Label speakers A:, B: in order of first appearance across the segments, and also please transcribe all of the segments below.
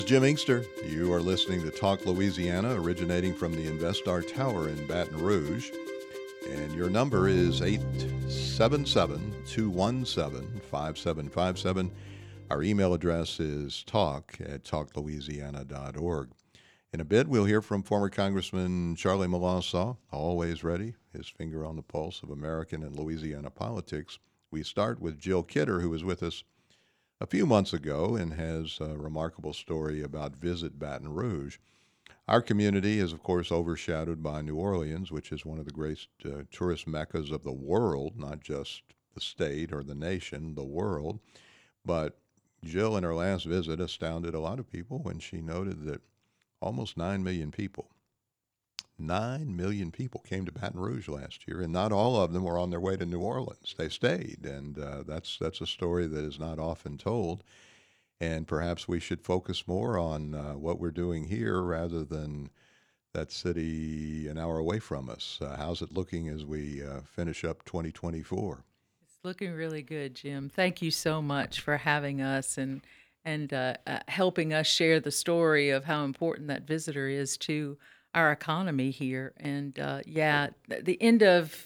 A: Jim Inkster. You are listening to Talk Louisiana, originating from the Investar Tower in Baton Rouge. And your number is 877 217 5757. Our email address is talk@talklouisiana.org. In a bit, we'll hear from former Congressman Charlie Melancon, always ready, his finger on the pulse of American and Louisiana politics. We start with Jill Kidder, who was with us a few months ago and has a remarkable story about Visit Baton Rouge. Our community is, of course, overshadowed by New Orleans, which is one of the great tourist meccas of the world, not just the state or the nation, the world. But Jill, in her last visit, astounded a lot of people when she noted that almost 9 million people, 9 million people came to Baton Rouge last year, and not all of them were on their way to New Orleans. They stayed, and that's a story that is not often told. And perhaps we should focus more on what we're doing here rather than that city an hour away from us. How's it looking as we finish up 2024?
B: It's looking really good, Jim. Thank you so much for having us and helping us share the story of how important that visitor is to our economy here. And the end of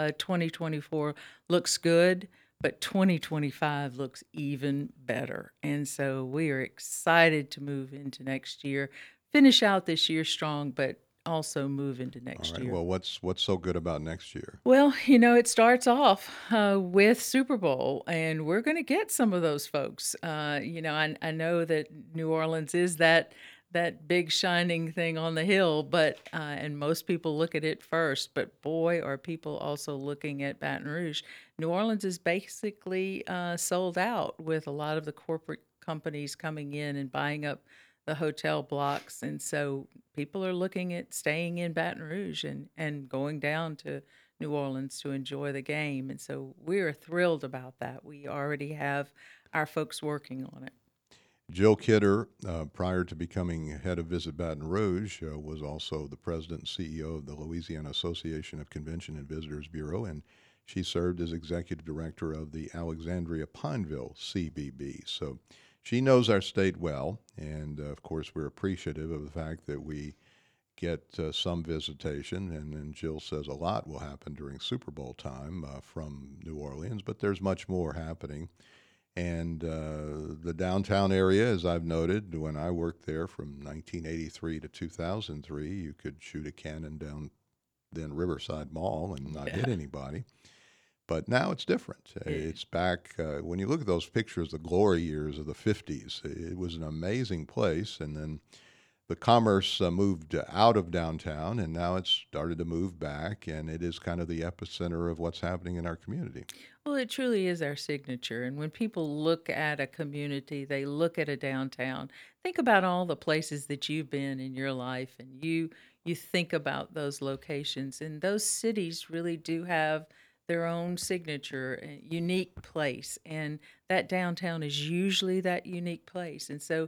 B: 2024 looks good, but 2025 looks even better. And so we are excited to move into next year, finish out this year strong, but also move into
A: All
B: next
A: right.
B: year.
A: Well, what's so good about next year?
B: Well, it starts off with Super Bowl, and we're going to get some of those folks. I know that New Orleans is that big shining thing on the hill, but and most people look at it first. But boy, are people also looking at Baton Rouge. New Orleans is basically sold out with a lot of the corporate companies coming in and buying up the hotel blocks, and so people are looking at staying in Baton Rouge and going down to New Orleans to enjoy the game. And so we're thrilled about that. We already have our folks working on it.
A: Jill Kidder, prior to becoming head of Visit Baton Rouge, was also the president and CEO of the Louisiana Association of Convention and Visitors Bureau, and she served as executive director of the Alexandria Pineville CBB. So she knows our state well, and of course, we're appreciative of the fact that we get some visitation. And then Jill says a lot will happen during Super Bowl time from New Orleans, but there's much more happening. And the downtown area, as I've noted, when I worked there from 1983 to 2003, you could shoot a cannon down then Riverside Mall and not hit
B: Yeah.
A: anybody. But now it's different.
B: Yeah.
A: It's back. When you look at those pictures, the glory years of the 50s, it was an amazing place. And then the commerce moved out of downtown, and now it's started to move back, and it is kind of the epicenter of what's happening in our community.
B: Well, it truly is our signature. And when people look at a community, they look at a downtown. Think about all the places that you've been in your life, and you think about those locations. And those cities really do have their own signature, unique place. And that downtown is usually that unique place. And so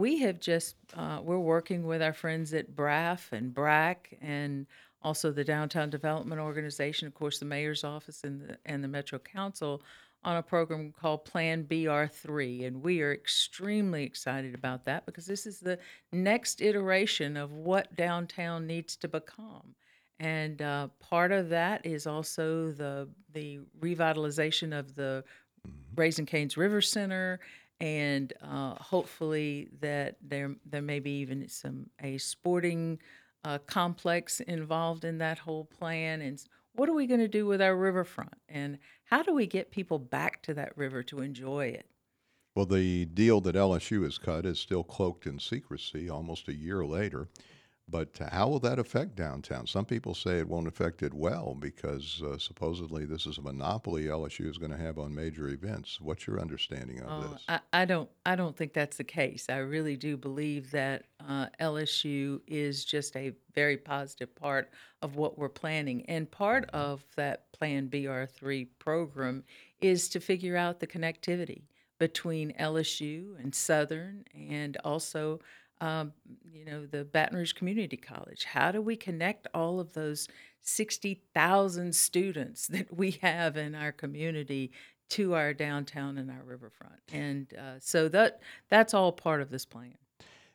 B: we're working with our friends at BRAF and BRAC and also the Downtown Development Organization, of course, the mayor's office and the Metro Council on a program called Plan BR3. And we are extremely excited about that because this is the next iteration of what downtown needs to become. And part of that is also the revitalization of the
A: Mhm.
B: Raising Cane's River Center, and hopefully that there may be even a sporting complex involved in that whole plan. And what are we going to do with our riverfront? And how do we get people back to that river to enjoy it?
A: Well, the deal that LSU has cut is still cloaked in secrecy almost a year later. But how will that affect downtown? Some people say it won't affect it well because supposedly this is a monopoly LSU is going to have on major events. What's your understanding of
B: Oh,
A: this?
B: I don't think that's the case. I really do believe that LSU is just a very positive part of what we're planning, and part
A: Mhm.
B: of that Plan BR3 program is to figure out the connectivity between LSU and Southern, and also, um, the Baton Rouge Community College. How do we connect all of those 60,000 students that we have in our community to our downtown and our riverfront. And so that's all part of this plan.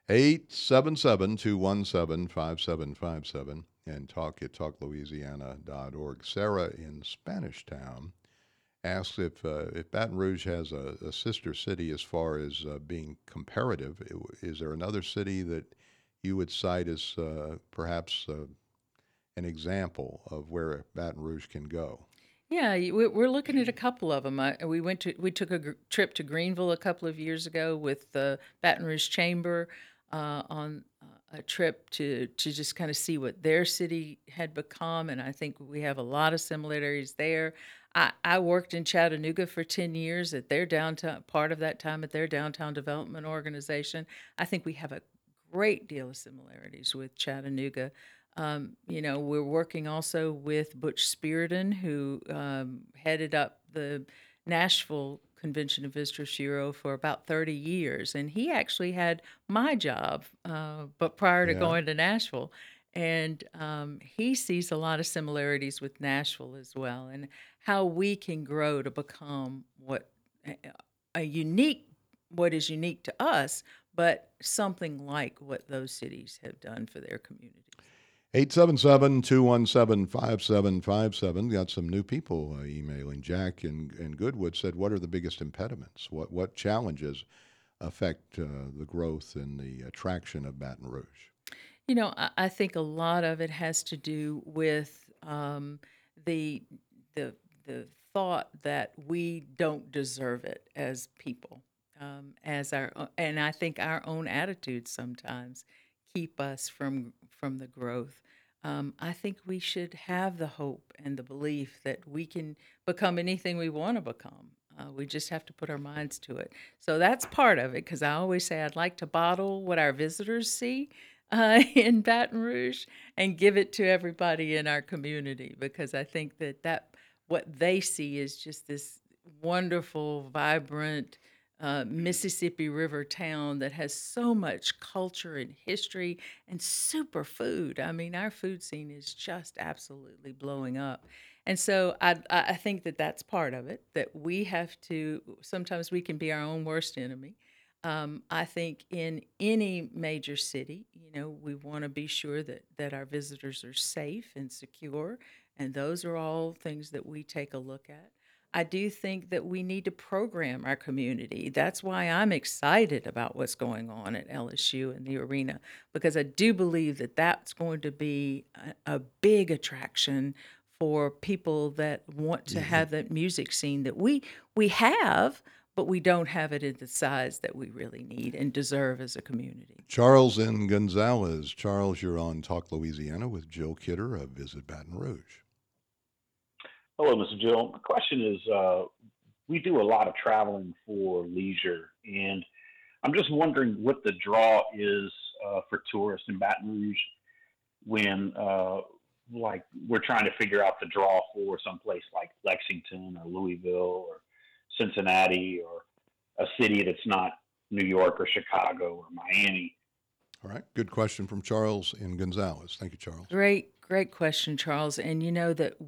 A: 877-217-5757 and talk at talklouisiana.org. Sarah in Spanish Town asks if Baton Rouge has a sister city as far as being comparative. Is there another city that you would cite as perhaps an example of where Baton Rouge can go?
B: Yeah, we're looking at a couple of them. We took a trip to Greenville a couple of years ago with the Baton Rouge Chamber on a trip to just kind of see what their city had become, and I think we have a lot of similarities there. I worked in Chattanooga for 10 years at their downtown, part of that time at their downtown development organization. I think we have a great deal of similarities with Chattanooga. We're working also with Butch Spiriton, who headed up the Nashville Convention and Visitors Bureau for about 30 years. And he actually had my job, but prior to
A: Yeah.
B: going to Nashville. And he sees a lot of similarities with Nashville as well, and how we can grow to become a a unique, what is unique to us, but something like what those cities have done for their communities.
A: 877-217-5757. Got some new people emailing. Jack in Goodwood said, what are the biggest impediments? What challenges affect the growth and the attraction of Baton Rouge?
B: I think a lot of it has to do with the the the thought that we don't deserve it as people, and I think our own attitudes sometimes keep us from the growth. I think we should have the hope and the belief that we can become anything we want to become. We just have to put our minds to it. So that's part of it, because I always say I'd like to bottle what our visitors see in Baton Rouge and give it to everybody in our community, because I think that what they see is just this wonderful, vibrant Mississippi River town that has so much culture and history and super food. I mean, our food scene is just absolutely blowing up. And so I think that that's part of it, that we have to, sometimes we can be our own worst enemy. I think in any major city, we want to be sure that our visitors are safe and secure, and those are all things that we take a look at. I do think that we need to program our community. That's why I'm excited about what's going on at LSU and the arena, because I do believe that that's going to be a big attraction for people that want to
A: Yeah.
B: have that music scene that we have, but we don't have it in the size that we really need and deserve as a community.
A: Charles in Gonzales. Charles, you're on Talk Louisiana with Jill Kidder of Visit Baton Rouge.
C: Hello, Mr. Jill. My question is, we do a lot of traveling for leisure, and I'm just wondering what the draw is for tourists in Baton Rouge when, like, we're trying to figure out the draw for someplace like Lexington or Louisville or Cincinnati or a city that's not New York or Chicago or Miami.
A: All right. Good question from Charles in Gonzales. Thank you, Charles.
B: Great question, Charles. And you know that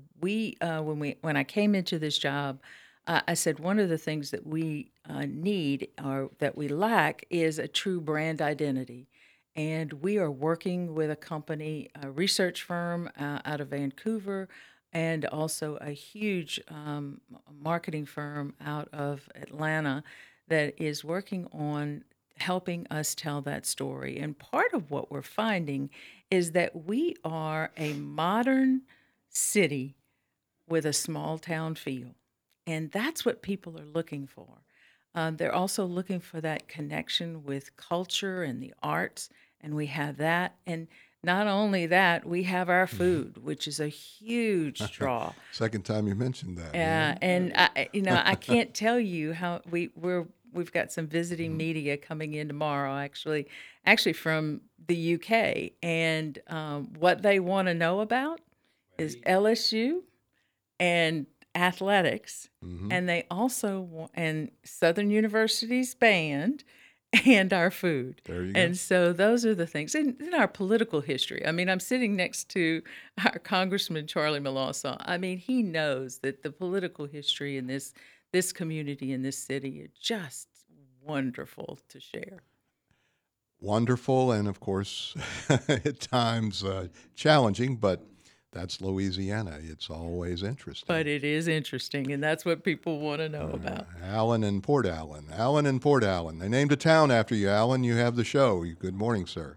B: when I came into this job, I said one of the things that we need, or that we lack, is a true brand identity. And we are working with a company, a research firm out of Vancouver, and also a huge marketing firm out of Atlanta that is working on helping us tell that story. And part of what we're finding is that we are a modern city with a small town feel. And that's what people are looking for. They're also looking for that connection with culture and the arts, and we have that. And not only that, we have our food, which is a huge draw.
A: Second time you mentioned that.
B: And I can't tell you how we've got some visiting media coming in tomorrow, actually from the UK, and what they want to know about is LSU and athletics,
A: Mm-hmm.
B: and they also want, and Southern University's band, and our food.
A: There you go.
B: And so those are the things. And in our political history, I mean, I'm sitting next to our Congressman Charlie Melanson. I mean, he knows that the political history in this community in this city is just wonderful to share.
A: Wonderful and, of course, at times challenging, but that's Louisiana. It's always interesting.
B: But it is interesting, and that's what people want to know about.
A: Allen and Port Allen. Allen and Port Allen. They named a town after you, Allen. You have the show. Good morning, sir.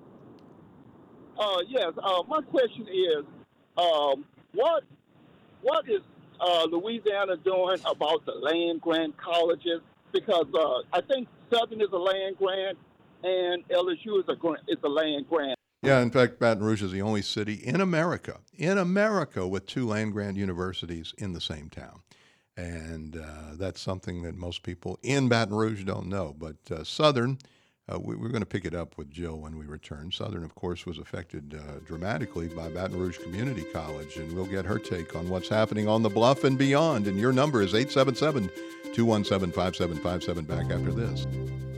D: Yes. My question is, what is Louisiana doing about the land grant colleges? Because I think Southern is a land grant, and LSU is a land grant.
A: Yeah, in fact, Baton Rouge is the only city in America with two land grant universities in the same town. And that's something that most people in Baton Rouge don't know. But Southern, we're going to pick it up with Jill when we return. Southern, of course, was affected dramatically by Baton Rouge Community College, and we'll get her take on what's happening on the Bluff and beyond. And your number is 877-217-5757. Back after this.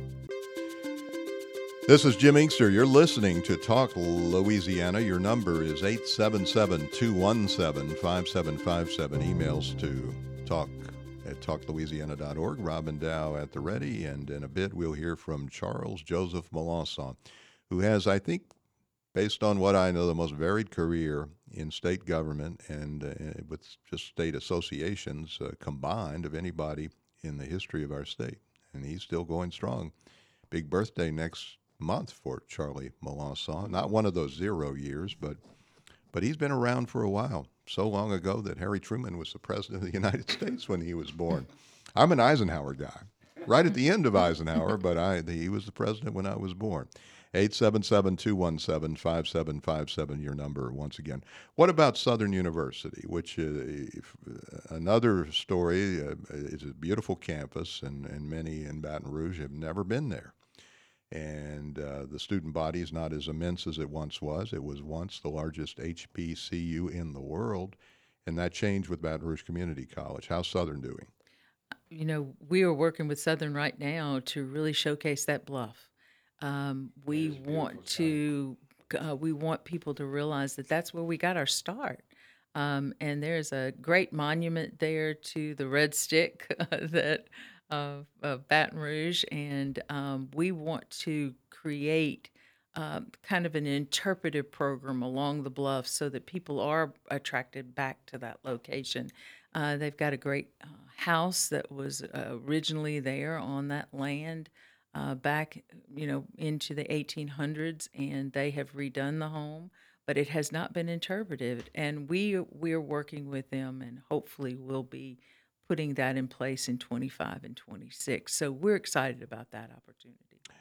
A: This is Jim Inkster. You're listening to Talk Louisiana. Your number is 877-217-5757. Emails to talk@talklouisiana.org. Robin Dow at the ready. And in a bit, we'll hear from Charles Joseph Melancon, who has, I think, based on what I know, the most varied career in state government and with just state associations combined of anybody in the history of our state. And he's still going strong. Big birthday next month for Charlie Melancon. Not one of those 0 years, but he's been around for a while. So long ago that Harry Truman was the president of the United States when he was born. I'm an Eisenhower guy, right at the end of Eisenhower, but he was the president when I was born. 877-217-5757, your number once again. What about Southern University, which is another story? It's a beautiful campus, and many in Baton Rouge have never been there. And the student body is not as immense as it once was. It was once the largest HBCU in the world, and that changed with Baton Rouge Community College. How's Southern doing?
B: You know, we are working with Southern right now to really showcase that bluff. We want we want people to realize that that's where we got our start. And there's a great monument there to the Red Stick that of Baton Rouge, and we want to create kind of an interpretive program along the bluff so that people are attracted back to that location. They've got a great house that was originally there on that land back, into the 1800s, and they have redone the home, but it has not been interpreted. And we're working with them, and hopefully we'll be putting that in place in 25 and 26. So we're excited about that opportunity.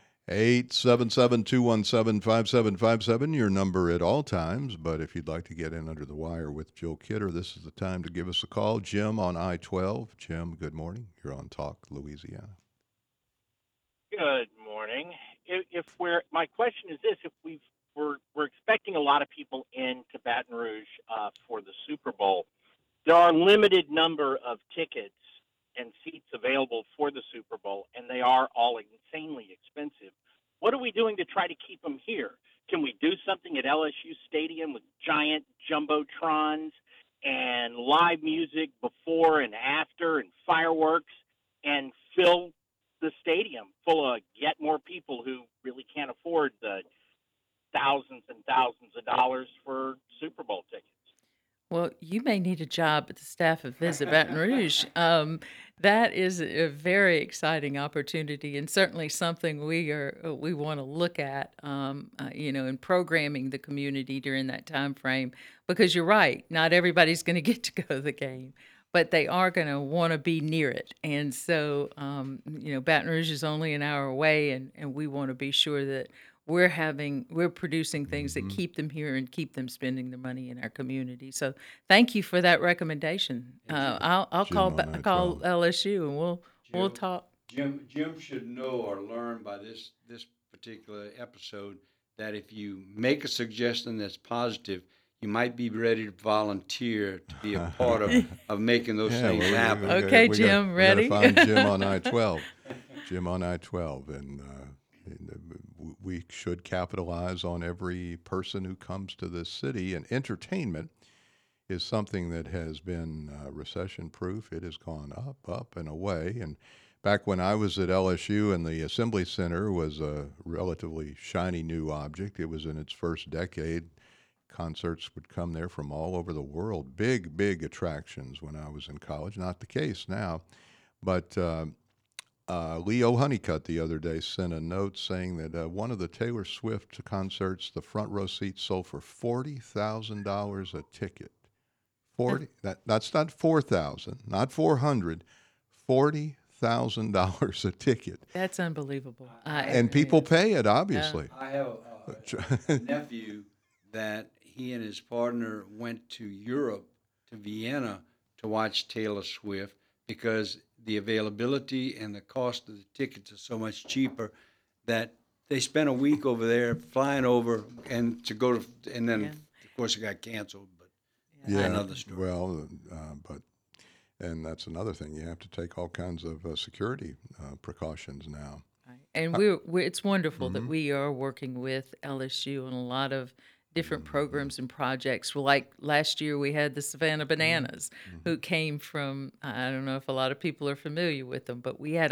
A: 877-217-5757, your number at all times. But if you'd like to get in under the wire with Jill Kidder, this is the time to give us a call. Jim on I-12. Jim, good morning. You're on Talk Louisiana.
E: Good morning. My question is this: if we're expecting a lot of people into Baton Rouge for the Super Bowl, there are a limited number of tickets and seats available for the Super Bowl, and they are all insanely expensive. What are we doing to try to keep them here? Can we do something at LSU Stadium with giant jumbotrons and live music before and after and fireworks and fill the stadium full of yet more people who really can't afford the thousands and thousands of dollars for Super Bowl tickets?
B: Well, you may need a job at the staff of Visit Baton Rouge. That is a very exciting opportunity, and certainly something we want to look at, in programming the community during that time frame. Because you're right, not everybody's going to get to go to the game, but they are going to want to be near it. And so, Baton Rouge is only an hour away, and we want to be sure that we're producing things that keep them here and keep them spending their money in our community. So thank you for that recommendation. I'll call LSU and we'll talk.
F: Jim should know or learn by this particular episode that if you make a suggestion that's positive, you might be ready to volunteer to be a part of making those things happen.
B: Okay, Jim, ready?
A: We got to find Jim on I-12. Jim on I-12, and we should capitalize on every person who comes to this city. And entertainment is something that has been recession-proof. It has gone up and away. And Back when I was at LSU and the Assembly Center was a relatively shiny new object, it was in its first decade. Concerts would come there from all over the world. Big, big attractions when I was in college. Not the case now. But Leo Honeycutt the other day sent a note saying that one of the Taylor Swift concerts, the front row seats sold for $40,000 a ticket. 40. That's not 4,000, not 400. $40,000 a ticket,
B: That's unbelievable.
A: and people pay it. Obviously,
F: I have a nephew that he and his partner went to Europe, to Vienna, to watch Taylor Swift because the availability and the cost of the tickets are so much cheaper that they spent a week over there flying over and to go to, and then of course it got canceled. But another story.
A: Well, and that's another thing. You have to take all kinds of security precautions now.
B: Right. And it's wonderful that we are working with LSU on a lot of different programs and projects. Well, like last year, we had the Savannah Bananas, who came from, I don't know if a lot of people are familiar with them, but we had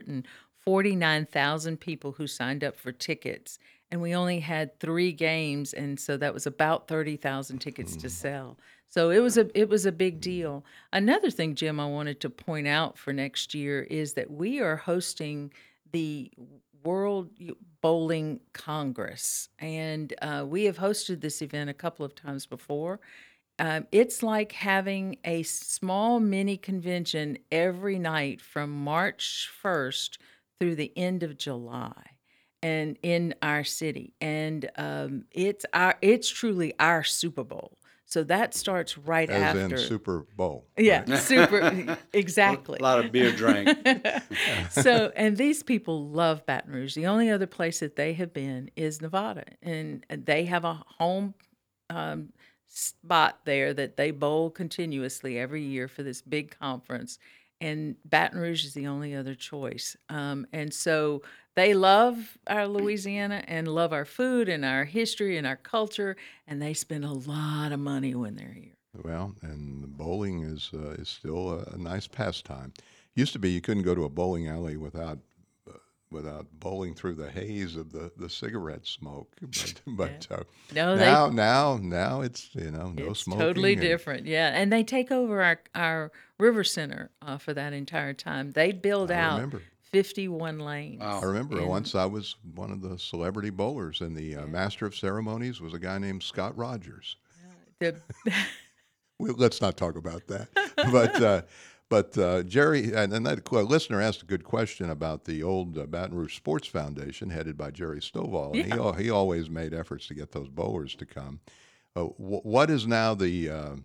B: 149,000 people who signed up for tickets. And we only had 3 games, and so that was about 30,000 tickets to sell. So it was a big deal. Another thing, Jim, I wanted to point out for next year is that we are hosting the World Bowling Congress, and we have hosted this event a couple of times before. It's like having a small mini convention every night from March 1st through the end of July, and in our city, and it's truly our Super Bowl. So that starts right
A: As
B: after.
A: in Super Bowl.
B: Yeah, super, exactly.
F: A lot of beer drank.
B: So, and these people love Baton Rouge. The only other place that they have been is Nevada, and they have a home spot there that they bowl continuously every year for this big conference. And Baton Rouge is the only other choice. And so they love our Louisiana and love our food and our history and our culture, and they spend a lot of money when they're here.
A: Well, and bowling is still a nice pastime. Used to be you couldn't go to a bowling alley without bowling through the haze of the cigarette smoke. But
B: No,
A: now it's no
B: it's
A: smoking.
B: totally
A: and-
B: different. Yeah, and they take over our river center for that entire time. They build
A: I
B: out
A: remember.
B: 51 lanes.
F: Wow.
A: I remember
B: And-
A: once I was one of the celebrity bowlers, and the master of ceremonies was a guy named Scott Rogers.
B: the
A: Let's not talk about that. But Jerry, and that listener asked a good question about the old Baton Rouge Sports Foundation headed by Jerry Stovall. And he always made efforts to get those bowlers to come. What is now the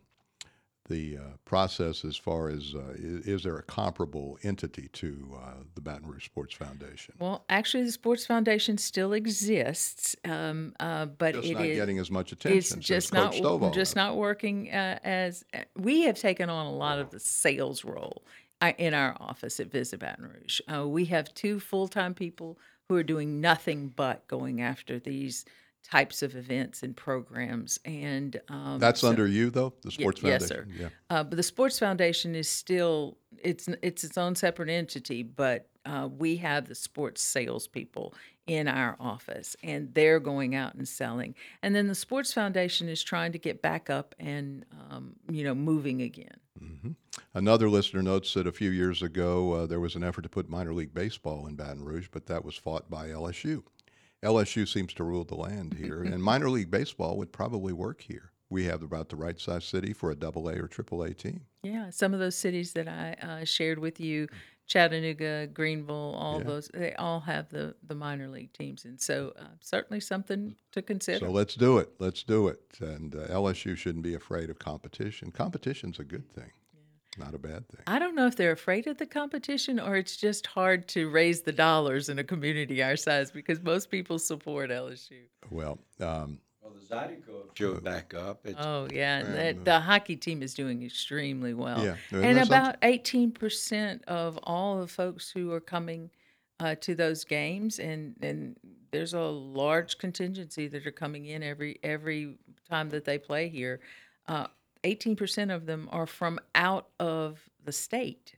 A: process as far as is there a comparable entity to the Baton Rouge Sports Foundation?
B: Well, actually, the Sports Foundation still exists, but
A: Just
B: it
A: not
B: is
A: getting as much
B: it's
A: attention.
B: just
A: as
B: not
A: Coach Stovall
B: just
A: does.
B: not working as we have taken on a lot of the sales role in our office at Visit Baton Rouge. We have 2 full-time people who are doing nothing but going after these types of events and programs, and
A: That's
B: so-
A: under you, though, the Sports
B: yes,
A: Foundation.
B: sir.
A: Yeah.
B: But the Sports Foundation is still it's its own separate entity, but we have the sports salespeople in our office, and they're going out and selling. And then the Sports Foundation is trying to get back up and moving again.
A: Another listener notes that a few years ago there was an effort to put minor league baseball in Baton Rouge, but that was fought by LSU. LSU seems to rule the land here, and minor league baseball would probably work here. We have about the right size city for a AA or AAA team.
B: Yeah, some of those cities that I shared with you, Chattanooga, Greenville, all
A: Yeah.
B: those, they all have the minor league teams, and so certainly something to consider.
A: So let's do it. Let's do it. And LSU shouldn't be afraid of competition. Competition's a good thing, not a bad thing.
B: I don't know if they're afraid of the competition or it's just hard to raise the dollars in a community our size because most people support LSU.
A: Well,
F: Well, the Zydeco showed back up. It's,
B: Oh, yeah. And the hockey team is doing extremely well.
A: Yeah. And
B: And
A: that's
B: about 18% of all the folks who are coming to those games, and there's a large contingency that are coming in every time that they play here. 18% of them are from out of the state.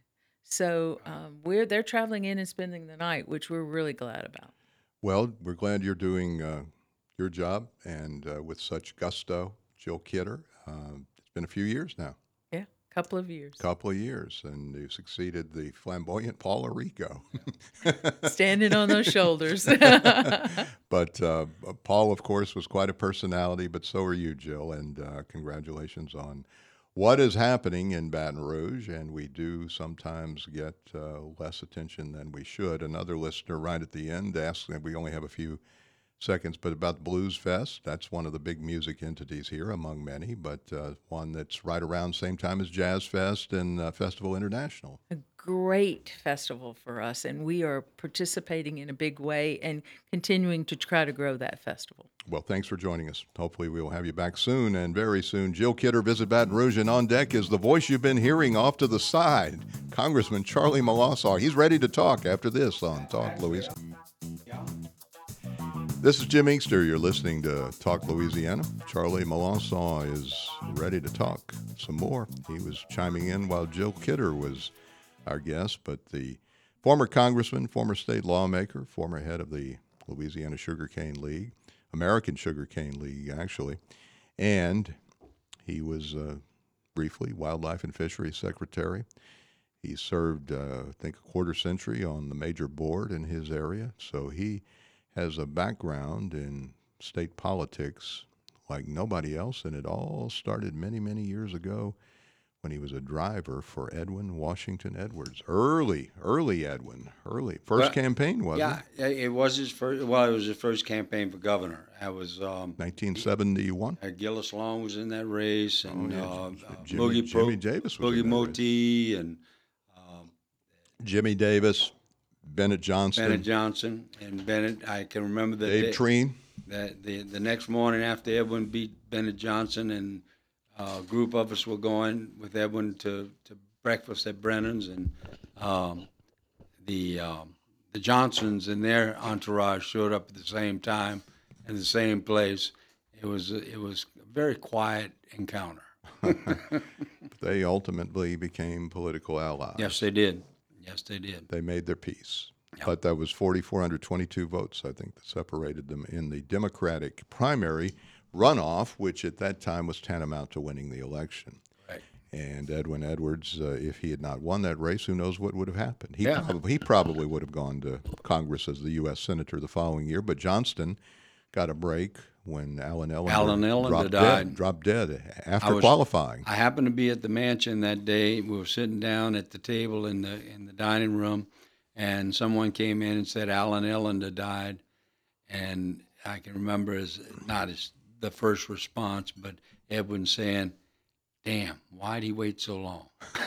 B: So they're traveling in and spending the night, which we're really glad about.
A: Well, we're glad you're doing your job and with such gusto. Jill Kidder, it's been a few years now,
B: Yeah, couple of years.
A: couple of years, and you succeeded the flamboyant Paula Rico.
B: Standing on those shoulders.
A: But Paul, of course, was quite a personality, but so are you, Jill, and congratulations on what is happening in Baton Rouge. And we do sometimes get less attention than we should. Another listener right at the end asked, and we only have a few seconds, but about the Blues Fest. That's one of the big music entities here among many, but one that's right around the same time as Jazz Fest and Festival International.
B: A great festival for us, and we are participating in a big way and continuing to try to grow that festival.
A: Well, thanks for joining us. Hopefully we will have you back soon, and very soon. Jill Kidder, Visit Baton Rouge, and on deck is the voice you've been hearing off to the side, Congressman Charlie Molasaw. He's ready to talk after this on Talk Louisiana. This is Jim Inkster. You're listening to Talk Louisiana. Charlie Molasaw is ready to talk some more. He was chiming in while Jill Kidder was our guest, but the former congressman, former state lawmaker, former head of the Louisiana Sugarcane League, American Sugarcane League, actually, and he was briefly Wildlife and Fisheries Secretary. He served, I think, a quarter century on the major board in his area, so he has a background in state politics like nobody else, and it all started many, many years ago when he was a driver for Edwin Washington Edwards. Early Edwin. First campaign, wasn't it?
F: Yeah, it was his first. Well, it was his first campaign for governor. That was
A: 1971.
F: Gillis Long was in that race, and
A: Jimmy Davis was
F: Boogie
A: in that
F: Moti, and
A: Jimmy Davis, Bennett Johnston,
F: and Bennett. I can remember the
A: Dave Treen.
F: The next morning after Edwin beat Bennett Johnson, and a group of us were going with Edwin to breakfast at Brennan's, and the Johnsons and their entourage showed up at the same time in the same place. It was a very quiet encounter.
A: They ultimately became political allies.
F: Yes, they did. Yes, they did.
A: They made their peace.
F: Yep.
A: But that was 4,422 votes, I think, that separated them in the Democratic primary runoff, which at that time was tantamount to winning the election.
F: Right.
A: And Edwin Edwards, if he had not won that race, who knows what would have happened? He
F: Yeah.
A: probably would have gone to Congress as the U.S. Senator the following year, but Johnston got a break when Alan Ellender dropped dead after qualifying.
F: I happened to be at the mansion that day. We were sitting down at the table in the dining room, and someone came in and said Alan Ellender died. And I can remember not as the first response, but Edwin saying, "Damn, why'd he wait so long?"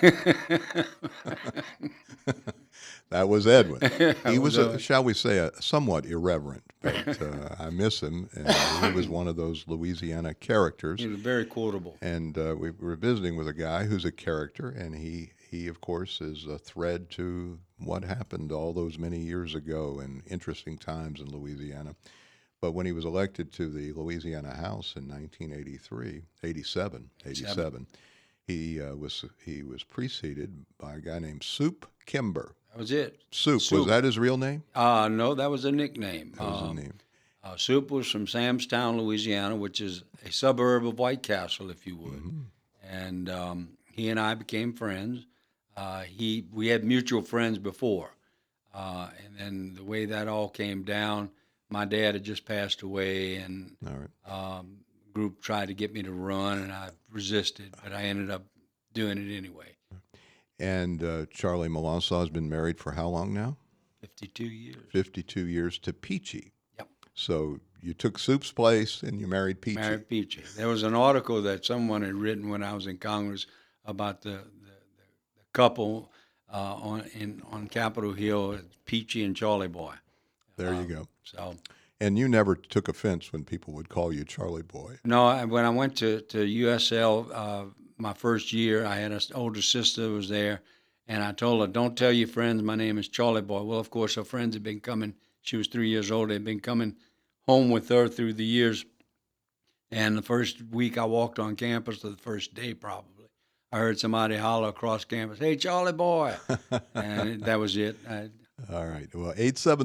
A: That was Edwin. He was, shall we say, a somewhat irreverent, but I miss him. And he was one of those Louisiana characters.
F: He was very quotable.
A: And we were visiting with a guy who's a character, and he of course, is a thread to what happened all those many years ago in interesting times in Louisiana. But when he was elected to the Louisiana House in 1987, he was preceded by a guy named Soup Kimber.
F: That was it.
A: Soup. Was that his real name?
F: No, that was a nickname.
A: That was a name.
F: Soup was from Samstown, Louisiana, which is a suburb of White Castle, if you would.
A: Mm-hmm.
F: And he and I became friends. We had mutual friends before. And then the way that all came down, my dad had just passed away, and
A: All right.
F: group tried to get me to run, and I resisted, but I ended up doing it anyway.
A: And Charlie Molasaw has been married for how long now?
F: 52 years.
A: 52 years to Peachy.
F: Yep.
A: So you took Soup's place and you married Peachy.
F: Married Peachy. There was an article that someone had written when I was in Congress about the couple on Capitol Hill, Peachy and Charlie Boy.
A: There you go.
F: So.
A: And you never took offense when people would call you Charlie Boy.
F: No, when I went to USL my first year, I had an older sister who was there, and I told her, "Don't tell your friends my name is Charlie Boy." Well, of course, her friends had been coming. She was 3 years old. They'd been coming home with her through the years. And the first week I walked on campus, or the first day probably, I heard somebody holler across campus, "Hey, Charlie boy," and that was it.
A: All right. Well,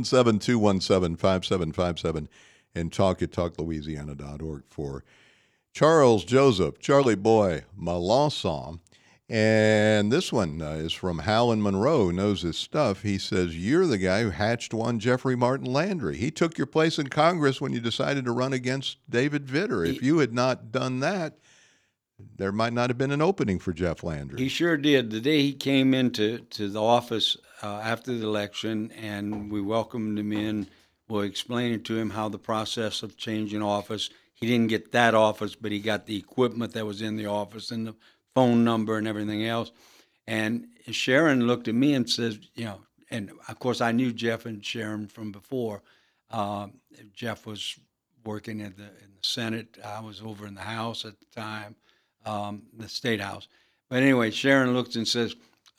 A: 877-217-5757 and talk at talklouisiana.org for Charles Joseph, Charlie Boy Melanson. And this one is from Hal in Monroe, knows his stuff. He says, you're the guy who hatched one Jeffrey Martin Landry. He took your place in Congress when you decided to run against David Vitter. If you had not done that, there might not have been an opening for Jeff Landry.
F: He sure did. The day he came into the office after the election, and we welcomed him in, we explained to him how the process of changing office. He didn't get that office, but he got the equipment that was in the office and the phone number and everything else. And Sharon looked at me and says, and of course I knew Jeff and Sharon from before. Jeff was working in the Senate. I was over in the House at the time, the State House. But anyway, Sharon looks and says,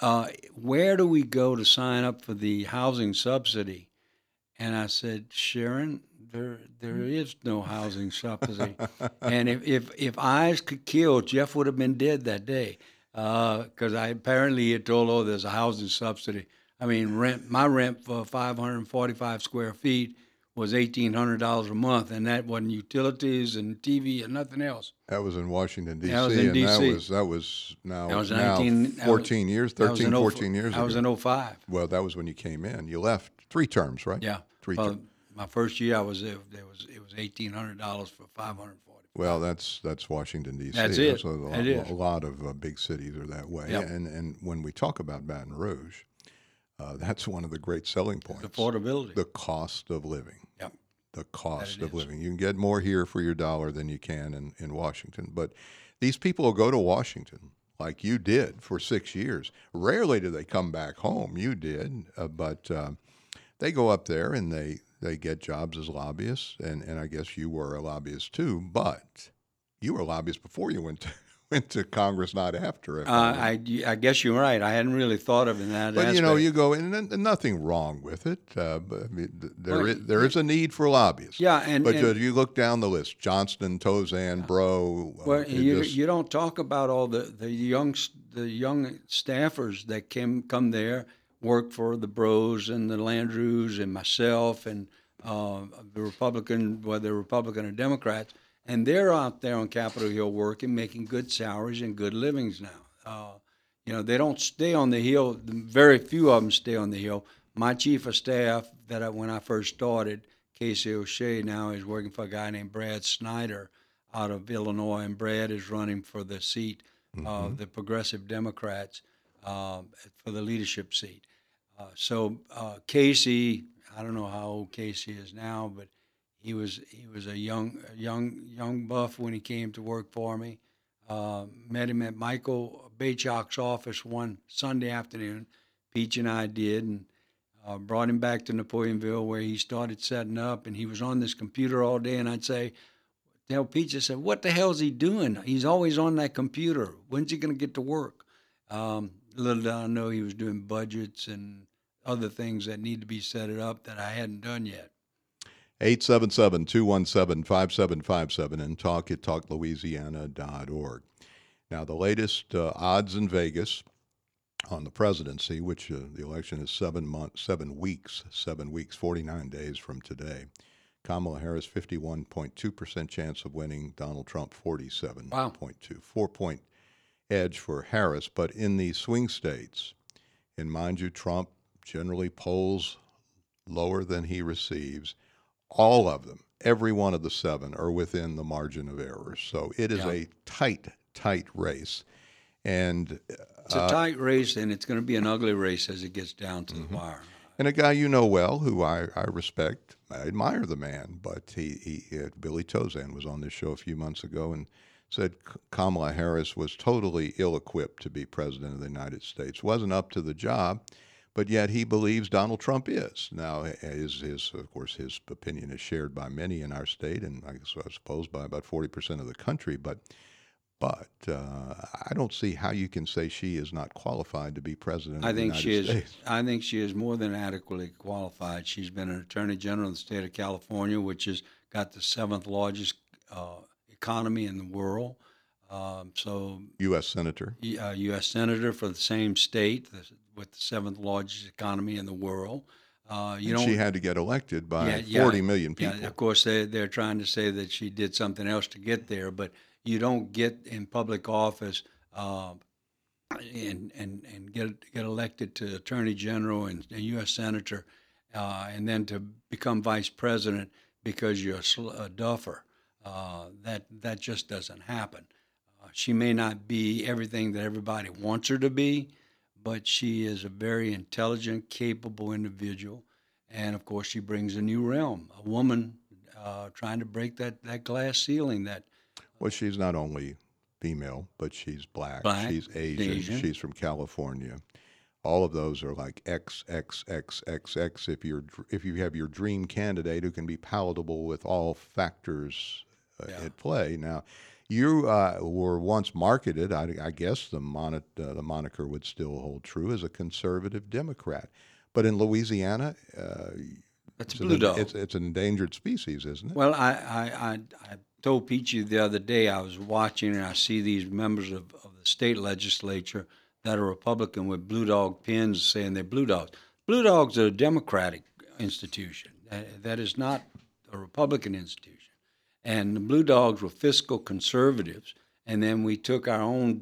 F: where do we go to sign up for the housing subsidy? And I said, Sharon, there is no housing subsidy. And if eyes could kill, Jeff would have been dead that day. Because he had told, there's a housing subsidy. I mean, my rent for 545 square feet was $1,800 a month, and that wasn't utilities and TV and nothing else.
A: That was in Washington, D.C.,
F: That was in D.C.
A: That was now
F: 14
A: years
F: ago. That was in 05.
A: Well, that was when you came in. You left 3 terms, right?
F: Yeah.
A: Three terms.
F: My first year I was there, it was $1,800 for 540.
A: Well, that's Washington, D.C.
F: That's it.
A: So a lot of big cities are that way.
F: Yep.
A: And when we talk about Baton Rouge, that's one of the great selling points.
F: Affordability.
A: The cost of living.
F: Yep.
A: The cost
F: That it
A: of
F: is.
A: living. You can get more here for your dollar than you can in Washington. But these people will go to Washington like you did for 6 years. Rarely do they come back home. You did. But they go up there and they get jobs as lobbyists. And I guess you were a lobbyist too. But you were a lobbyist before you went to Congress, not after it.
F: I guess you're right. I hadn't really thought of it in that
A: But
F: aspect.
A: you go, and nothing wrong with it. But I mean, there is a need for lobbyists.
F: Yeah,
A: But you look down the list: Johnston, Tozan, Bro.
F: Well, you don't talk about all the young staffers that come there, work for the Bros and the Landrews and myself and the Republican, whether Republican or Democrats, and they're out there on Capitol Hill working, making good salaries and good livings now. They don't stay on the Hill. Very few of them stay on the Hill. My chief of staff, when I first started, Casey O'Shea, now is working for a guy named Brad Snyder out of Illinois, and Brad is running for the seat of the Progressive Democrats for the leadership seat. So Casey, I don't know how old Casey is now, but he was a young buff when he came to work for me. Met him at Michael Baychok's office one Sunday afternoon. Peach and I did, and brought him back to Napoleonville where he started setting up, and he was on this computer all day, and I'd say, tell Peach, I said, what the hell's he doing? He's always on that computer. When's he going to get to work? Little did I know he was doing budgets and other things that need to be set up that I hadn't done yet.
A: 877-217-5757 and talk at talklouisiana.org. Now, the latest odds in Vegas on the presidency, which the election is 7 weeks, 49 days from today. Kamala Harris, 51.2% chance of winning. Donald Trump, 47.2.
F: Wow.
A: 4-point edge for Harris. But in the swing states, and mind you, Trump generally polls lower than he receives. All of them, every one of the 7, are within the margin of error. So it is a tight race. And
F: it's a tight race, and it's going to be an ugly race as it gets down to the wire.
A: And a guy you know well, who I respect, I admire the man, but Billy Tozan was on this show a few months ago and said Kamala Harris was totally ill-equipped to be president of the United States. Wasn't up to the job, but yet he believes Donald Trump is. Now, of course, his opinion is shared by many in our state, and I suppose by about 40% of the country, but I don't see how you can say she is not qualified to be president of the United States.
F: I think she is more than adequately qualified. She's been an attorney general in the state of California, which has got the 7th largest economy in the world. So
A: U.S. Senator.
F: U.S. Senator for the same state with the seventh largest economy in the world. You
A: And
F: don't.
A: she had to get elected by
F: Yeah,
A: 40 million
F: yeah.
A: people.
F: Of course, they're trying to say that she did something else to get there, but you don't get in public office and get elected to Attorney General and U.S. Senator, and then to become Vice President because you're a duffer. That just doesn't happen. She may not be everything that everybody wants her to be, but she is a very intelligent, capable individual. And of course, she brings a new realm, a woman trying to break that glass ceiling that
A: Well, she's not only female, but she's black,
F: black,
A: she's Asian, she's from California. All of those are like XXXXX if you have your dream candidate who can be palatable with all factors at play. Now, you were once marketed, I guess the moniker would still hold true, as a conservative Democrat. But in Louisiana,
F: that's blue dog.
A: It's an endangered species, isn't it?
F: Well, I told Peachy the other day I was watching and I see these members of the state legislature that are Republican with blue dog pins saying they're blue dogs. Blue dogs are a Democratic institution. That is not a Republican institution. And the blue dogs were fiscal conservatives. And then we took our own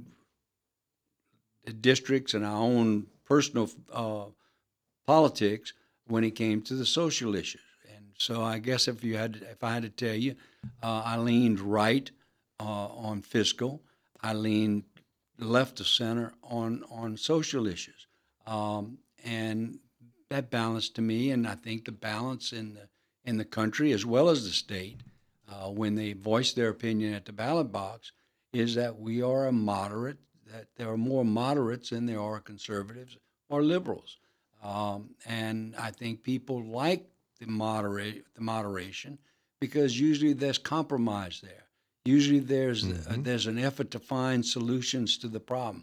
F: districts and our own personal politics when it came to the social issues. And so I guess if I had to tell you, I leaned right on fiscal. I leaned left of center on social issues, and that balance to me, and I think the balance in the country as well as the state, when they voice their opinion at the ballot box, is that we are a moderate. That there are more moderates than there are conservatives or liberals, and I think people like the moderation because usually there's compromise there. Usually there's an effort to find solutions to the problem.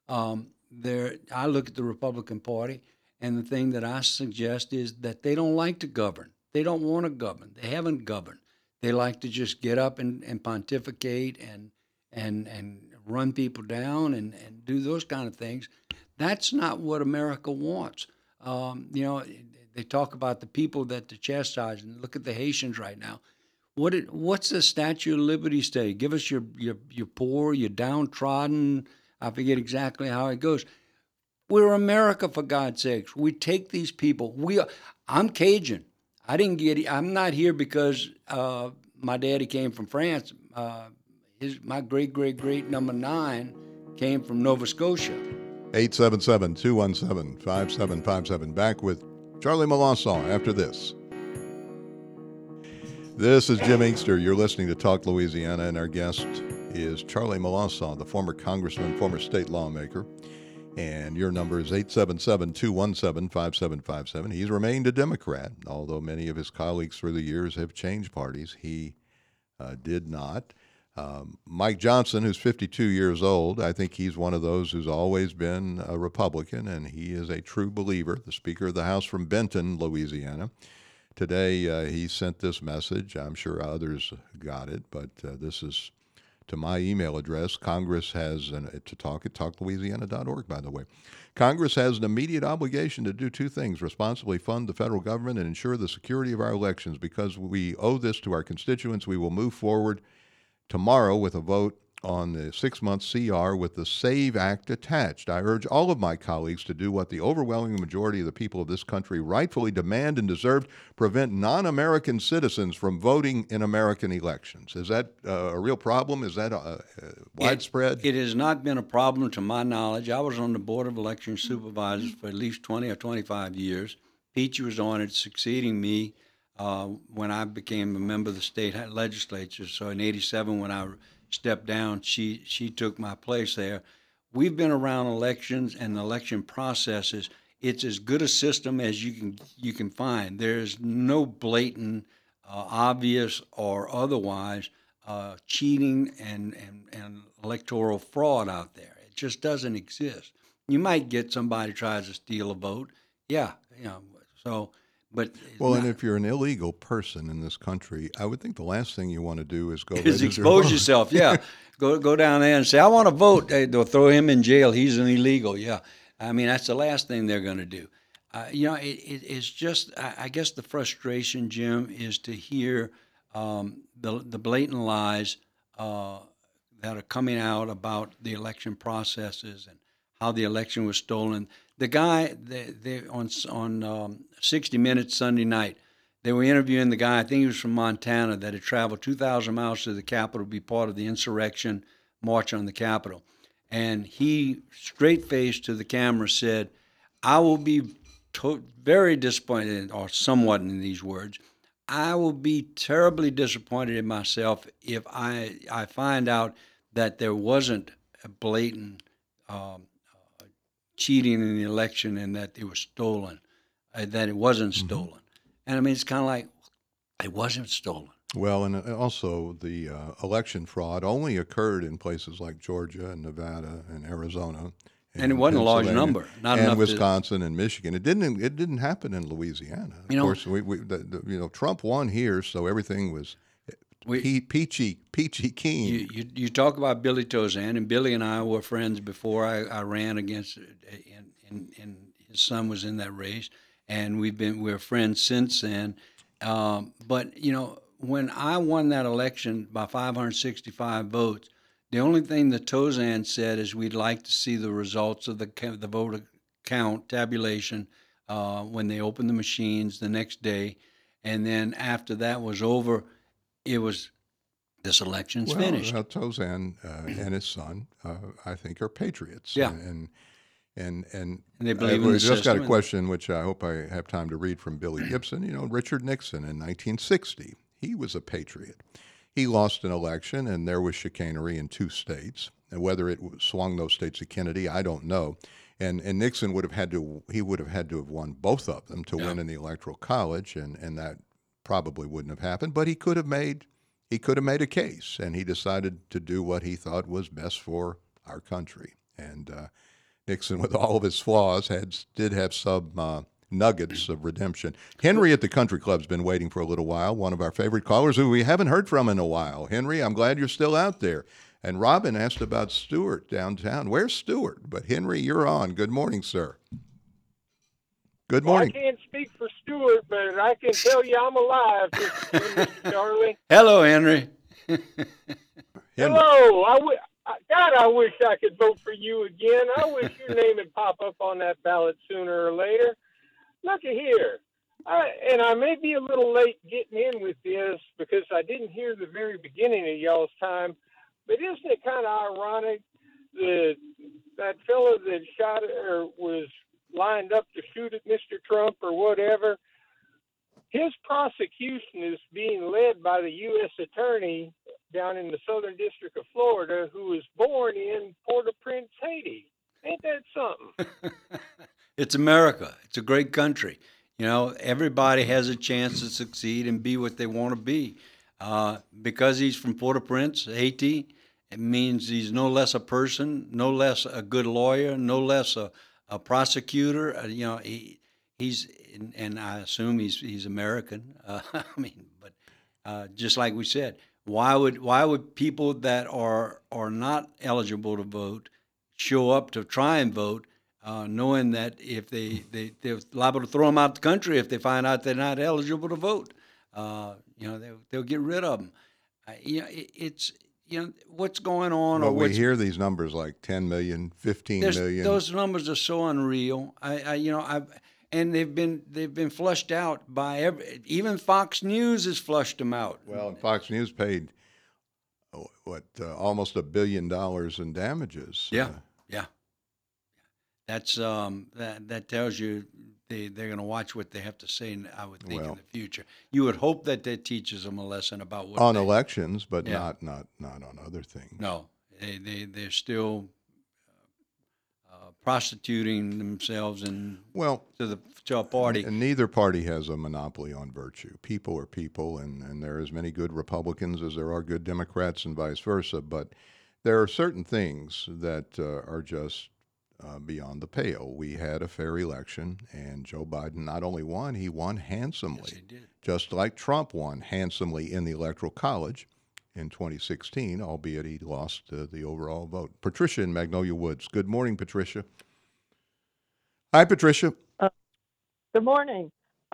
F: I look at the Republican Party, and the thing that I suggest is that they don't like to govern. They don't want to govern. They haven't governed. They like to just get up and pontificate and run people down and do those kind of things. That's not what America wants. They talk about the people that to chastise, and look at the Haitians right now. What's the Statue of Liberty say? Give us your poor, your downtrodden. I forget exactly how it goes. We're America, for God's sakes. We take these people. I'm Cajun. I'm not here because my daddy came from France. My great number 9 came from Nova Scotia.
A: 877-217-5757. Back with Charlie Melanson after this. This is Jim Inkster. You're listening to Talk Louisiana, and our guest is Charlie Melanson, the former congressman, former state lawmaker. And your number is 877-217-5757. He's remained a Democrat, although many of his colleagues through the years have changed parties. He did not. Mike Johnson, who's 52 years old, I think he's one of those who's always been a Republican, and he is a true believer, the Speaker of the House from Benton, Louisiana. Today, he sent this message. I'm sure others got it, but this is to my email address. Congress has, to talk at talklouisiana.org, by the way. Congress has an immediate obligation to do two things: responsibly fund the federal government and ensure the security of our elections. Because we owe this to our constituents, we will move forward tomorrow with a vote on the 6-month CR with the SAVE Act attached. I urge all of my colleagues to do what the overwhelming majority of the people of this country rightfully demand and deserve: prevent non-American citizens from voting in American elections. Is that a real problem? Is that widespread?
F: It has not been a problem to my knowledge. I was on the Board of Election Supervisors for at least 20 or 25 years. Peachy was on it, succeeding me when I became a member of the state legislature. So in '87, when I stepped down, she took my place there. We've been around elections and election processes. It's as good a system as you can find. There's no blatant, obvious or otherwise cheating and electoral fraud out there. It just doesn't exist. You might get somebody tries to steal a vote. Yeah, so. But
A: and if you're an illegal person in this country, I would think the last thing you want to do is go
F: expose yourself. Yeah, go down there and say, I want to vote. They'll throw him in jail. He's an illegal. Yeah. I mean, that's the last thing they're going to do. It's just, I guess the frustration, Jim, is to hear the blatant lies that are coming out about the election processes and how the election was stolen. The guy on 60 Minutes Sunday night, they were interviewing the guy, I think he was from Montana, that had traveled 2,000 miles to the Capitol to be part of the insurrection march on the Capitol. And he, straight-faced to the camera, said, I will be very disappointed, or somewhat in these words, I will be terribly disappointed in myself if I find out that there wasn't a blatant cheating in the election and that it was stolen, that it wasn't stolen. And I mean, it's kind of like, it wasn't stolen.
A: Well, and also the election fraud only occurred in places like Georgia and Nevada and Arizona.
F: And it wasn't a large
A: Pennsylvania,
F: number, not
A: and
F: enough
A: Wisconsin and Michigan. It didn't happen in Louisiana. Of course, Trump won here, so everything was peachy keen.
F: You talk about Billy Tozan, and Billy and I were friends before I ran against, and his son was in that race, and we're friends since then. But when I won that election by 565 votes, the only thing that Tozan said is we'd like to see the results of the vote count tabulation when they opened the machines the next day, and then after that was over, it was this election's finished.
A: Tozan and his son, I think, are patriots.
F: Yeah.
A: And
F: they believe in the
A: we just got a
F: system.
A: question, which I hope I have time to read, from Billy Gibson. Richard Nixon in 1960, he was a patriot. He lost an election, and there was chicanery in 2 states. And whether it swung those states to Kennedy, I don't know. And Nixon would have had to have won both of them to win in the Electoral College, and that probably wouldn't have happened. But he could have made a case, and he decided to do what he thought was best for our country. And Nixon, with all of his flaws, did have some nuggets of redemption. Henry at the Country Club's been waiting for a little while, one of our favorite callers who we haven't heard from in a while. Henry, I'm glad you're still out there. And Robin asked about Stewart downtown. Where's Stewart? But Henry, you're on. Good morning, sir. Good morning.
G: Well, I can't speak for Stewart, but I can tell you I'm alive, Mr. Charlie.
F: Hello, Henry.
G: Hello. God, I wish I could vote for you again. I wish your name would pop up on that ballot sooner or later. Look at here. I may be a little late getting in with this because I didn't hear the very beginning of y'all's time, but isn't it kind of ironic that fellow that shot or was lined up to shoot at Mr. Trump or whatever, his prosecution is being led by the U.S. attorney down in the Southern District of Florida, who was born in Port-au-Prince, Haiti. Ain't that something?
F: It's America. It's a great country. Everybody has a chance to succeed and be what they want to be. Because he's from Port-au-Prince, Haiti, it means he's no less a person, no less a good lawyer, no less a prosecutor. He's, and I assume he's American. But just like we said, why would people that are not eligible to vote show up to try and vote, knowing that if they're liable to throw them out the country if they find out they're not eligible to vote? They'll get rid of them. It's what's going on.
A: Well, we hear these numbers like 10 million, 15 million.
F: Those numbers are so unreal. And they've been flushed out by even Fox News has flushed them out.
A: Well, Fox News paid almost $1 billion in damages.
F: Yeah. That's that tells you they're going to watch what they have to say. I would think in the future, you would hope that teaches them a lesson about what
A: on elections, but not on other things.
F: No, they're still prostituting themselves to a party.
A: And neither party has a monopoly on virtue. People are people, and there are as many good Republicans as there are good Democrats, and vice versa. But there are certain things that are just beyond the pale. We had a fair election, and Joe Biden not only won, he won handsomely.
F: Yes, he did.
A: Just like Trump won handsomely in the Electoral College. in 2016, albeit he lost the overall vote. Patricia in Magnolia Woods. Good morning, Patricia. Hi, Patricia.
H: Good morning.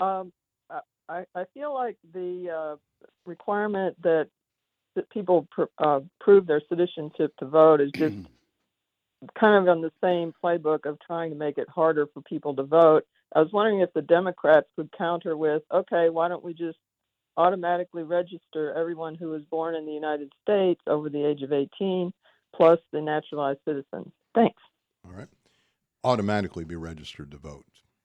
H: I feel like the requirement that people prove their citizenship to vote is just kind of on the same playbook of trying to make it harder for people to vote. I was wondering if the Democrats would counter with, okay, why don't we just automatically register everyone who was born in the United States over the age of 18, plus the naturalized citizens? Thanks.
A: All right. Automatically be registered to vote.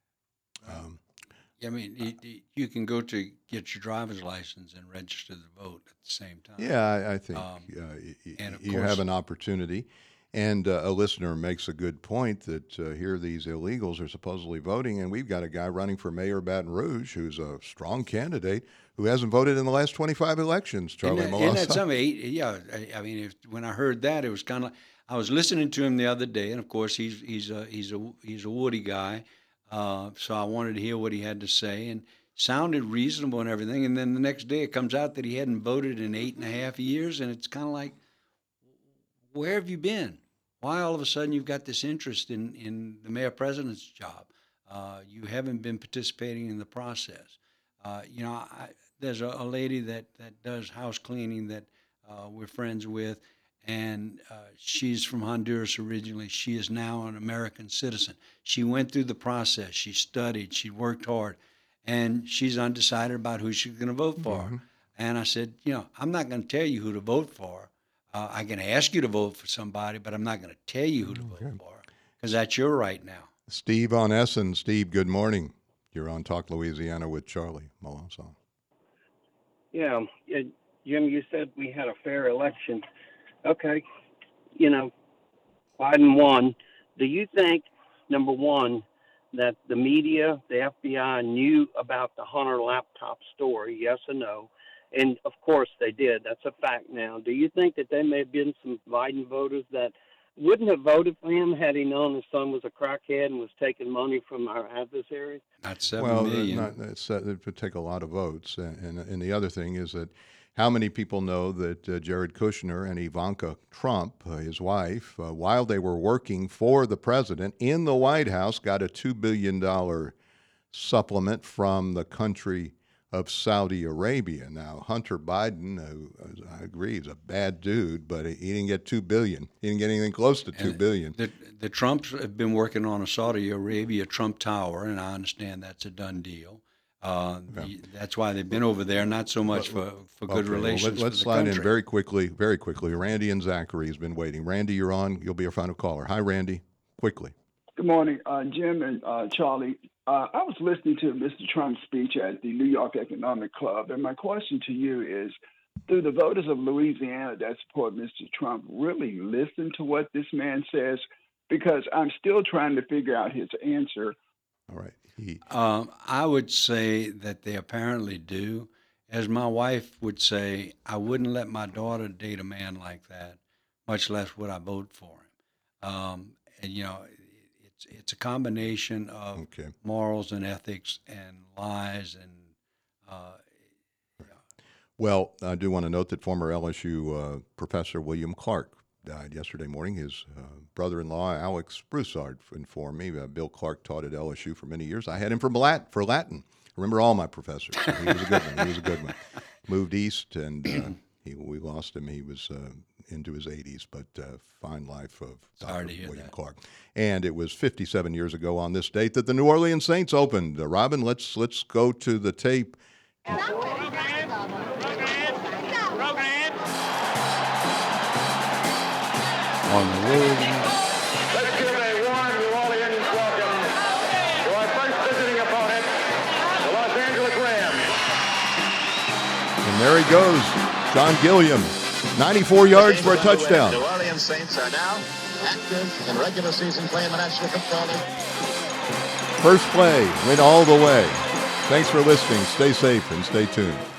F: I mean, you can go to get your driver's license and register to vote at the same time.
A: Yeah, I think
F: and of
A: you
F: course-
A: have an opportunity. And a listener makes a good point that here these illegals are supposedly voting, and we've got a guy running for mayor of Baton Rouge who's a strong candidate who hasn't voted in the last 25 elections, Charlie
F: Isn't that
A: Malassa.
F: something? Yeah, I mean, when I heard that, it was kind of like, I was listening to him the other day, and of course he's a Woody guy, so I wanted to hear what he had to say, and sounded reasonable and everything. And then the next day, it comes out that he hadn't voted in 8.5 years, and it's kind of like, where have you been? Why all of a sudden you've got this interest in the mayor president's job? You haven't been participating in the process. There's a lady that does house cleaning that we're friends with, and she's from Honduras originally. She is now an American citizen. She went through the process. She studied. She worked hard, and she's undecided about who she's going to vote for.
A: Mm-hmm.
F: And I said, I'm not going to tell you who to vote for. I can ask you to vote for somebody, but I'm not going to tell you who to vote for, because that's your right now.
A: Steve on Essen. Steve, good morning. You're on Talk Louisiana with Charlie Malassa.
I: Yeah, Jim, you said we had a fair election. Okay, Biden won. Do you think, number one, that the media, the FBI knew about the Hunter laptop story, yes or no? And, of course, they did. That's a fact now. Do you think that there may have been some Biden voters that wouldn't have voted for him had he known his son was a crackhead and was taking money from our adversaries?
F: Not 7 million.
A: It would take a lot of votes. And the other thing is that how many people know that Jared Kushner and Ivanka Trump, his wife, while they were working for the president in the White House, got a $2 billion supplement from the country of Saudi Arabia. Now, Hunter Biden, who I agree is a bad dude, but he didn't get $2 billion. He didn't get anything close to $2 billion.
F: The Trumps have been working on a Saudi Arabia Trump Tower, and I understand that's a done deal. That's why they've been over there, not so much for good relations.
A: Let's slide in very quickly. Randy and Zachary has been waiting. Randy, you're on. You'll be our final caller. Hi, Randy. Quickly.
J: Good morning, Jim and Charlie. I was listening to Mr. Trump's speech at the New York Economic Club, and my question to you is, do the voters of Louisiana that support Mr. Trump really listen to what this man says? Because I'm still trying to figure out his answer.
A: All right.
F: I would say that they apparently do. As my wife would say, I wouldn't let my daughter date a man like that, much less would I vote for him. It's a combination of morals and ethics and lies and.
A: Well, I do want to note that former LSU professor William Clark died yesterday morning. His brother-in-law, Alex Broussard, informed me. Bill Clark taught at LSU for many years. I had him for Latin. I remember all my professors. He was a good one. Moved east, and we lost him. He was into his 80s, but fine life of Dr. William Clark. And it was 57 years ago on this date that the New Orleans Saints opened. Robin, let's go to the tape.
F: On the road.
K: Let's give a warm New Orleans welcome to our first visiting opponent, the Los Angeles Rams.
A: And there he goes, John Gilliam, 94 yards for a touchdown.
L: The New Orleans Saints are now active in regular season play in the National Football League.
A: First play went all the way. Thanks for listening. Stay safe and stay tuned.